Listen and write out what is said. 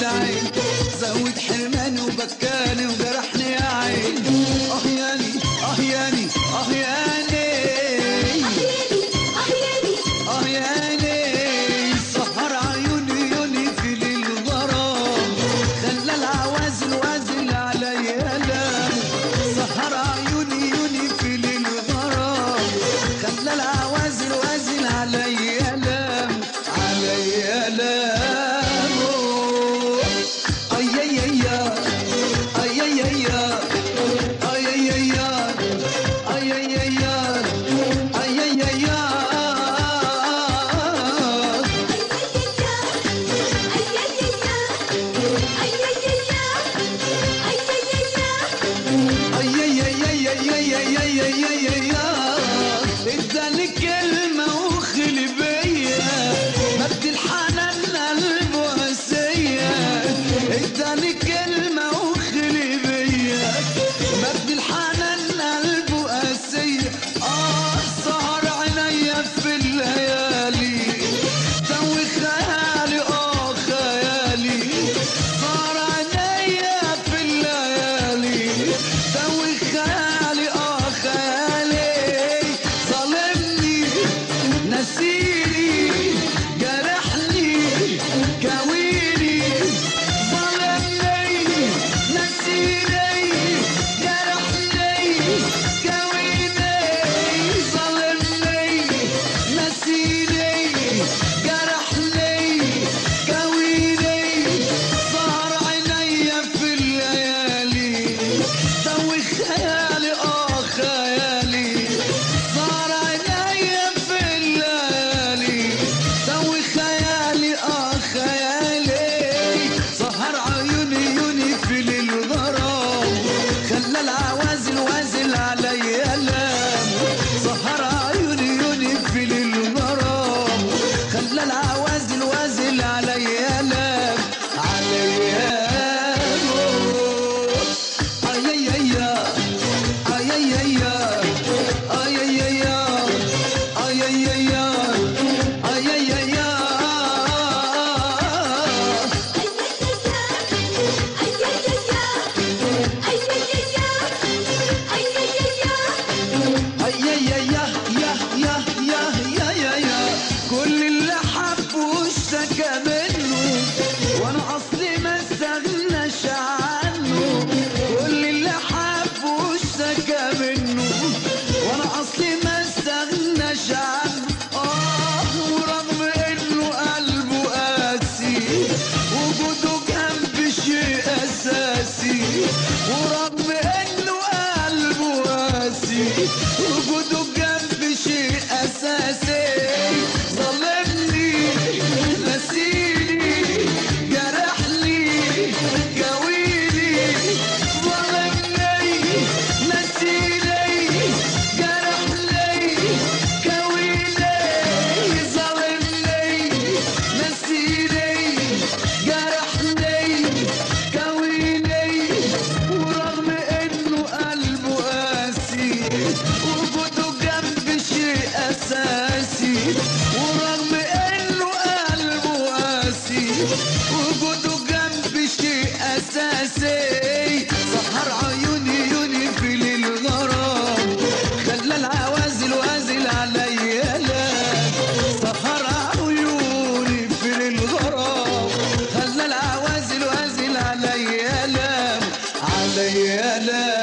عين، زود حرماني وبكاني وجرحني يا عين. ياني ياني ياني ياني سهر عيوني يوني في ليل الغرام، خلى العوازل وازل عليا لام. سهر عيوني يوني في ليل الغرام، خلى العوازل وازل عليا لام عليا لام. اي اي اي اي اي اي اي اداني كلمة وخلي بيا، مد الحنان قلبه قاسية. اداني كلمة وخلي بيا، مد الحنان قلبه قاسية. سهر عينيا في الليالي، توي خيالي خيالي. سهر عينيا في الليالي، توي خيالي خيالي. ظلمني نسيني جرحني كويني، ظلمني نسيني جرحني كويني. ظلمني نسيني جرحني كويني. سهر عينيا في الليالي، توي خيالي خيالي. سهر عينيا في الليالي، توي خيالي خيالي. سهر عيوني يوني في ليل الغرام، خلى العوازل وازل عليا لام. سهر عيوني يوني في ليل الغرام، خلى العوازل وازل عليا لام عليا لام. اي اي اي اي اي اي كل اللي حبه واشتكى منه، وانا اصلي ما استغناش عنه. كل اللي حبه واشتكى منه، وانا اصلي ما استغناش عنه. ورغم انه قلبه قاسي، وجوده جنبي شيء اساسي. ورغم انه قلبه قاسي، وجوده جنبي شيء اساسي. ظلمني نسيني جرحني كويني. ظلمني نسيني جرحني كويني. ظلمني نسيني جرحني كويني. ورغم انه قلبه قاسي، وجوده جنبي شيء اساسي. ورغم انه قلبه قاسي، وجوده جنبي شيء اساسي. سهر عيوني يوني في ليل الغرام، خلى العوازل وازل عليا لام. سهر عيوني في ليل الغرام، خلى العوازل وازل عليا لام عليا لام.